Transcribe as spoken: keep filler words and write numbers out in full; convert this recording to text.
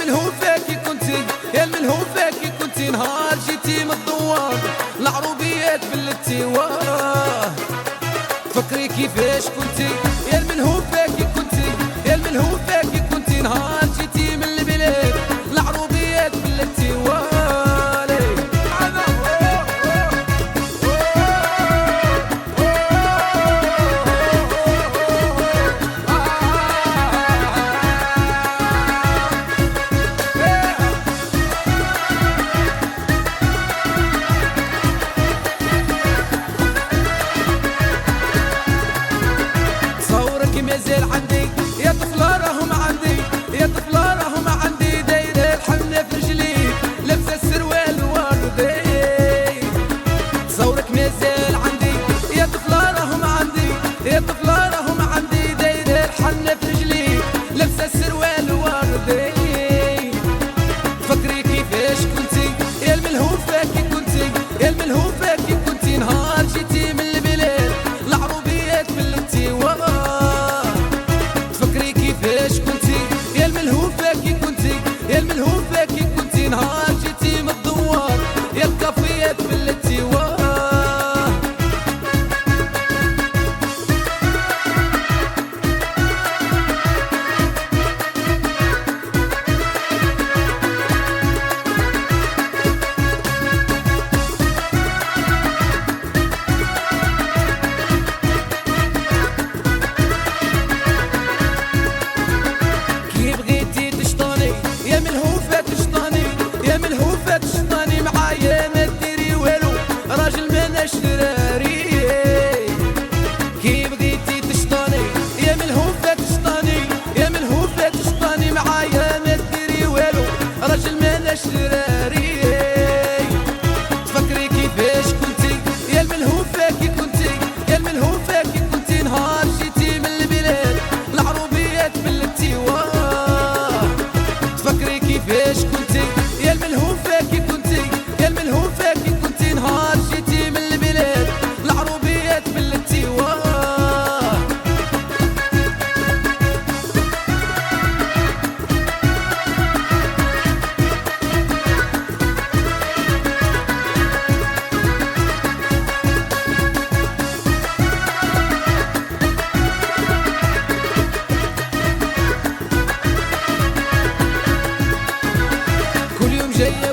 الملهوفة كي كنتي، يا الملهوفة كي كنتي نهار جيتي من الدوار العروبيات بلتي واه. فكري كيفاش كنتي يا الملهوفة كي كنتي، يا الملهوفة كي كنتي نهار جيتي من البلاد العروبيات بلتي واه. مازال عندي يا طفلة راهم عندي، يا طفلة راهم عندي دايرة الحنة في رجلي لابسة السروال الوردي. تصورك مازال عندي يا طفلة راهم عندي، يا طفلة راهم عندي دايرة الحنة في رجلي لابسة السروال الوردي. فكري كيفاش كنتي يا الملهوفة كي كنتي، يا الملهوفة كي كنتي نهار جيتي من البلاد العروبيات بلتي واه. كيفاش كنتي يا الملهوفة كي كنتي، يا الملهوفة كي كنتي نهار جيتي من الدوار يا الكافيات بلتي واه. معايا ما ديري والو راجل ما نشراري. كي بغيتي تشطاني يا ملهوفة تشطاني، يا ملهوفة تشطاني معايا ما ديري والو راجل ما نشراري. تفكري كيفاش كنتي يا الملهوفة كي كنتي، يا الملهوفة كي كنتي نهار جيتي من البلاد العروبيات بلتي واه. تفكري كيفاش كنتي يا الملهوفة كي كنتي، يا الملهوفة كي كنتي نهار جيتي من البلاد العروبيات بلتي واه. كل يوم جاية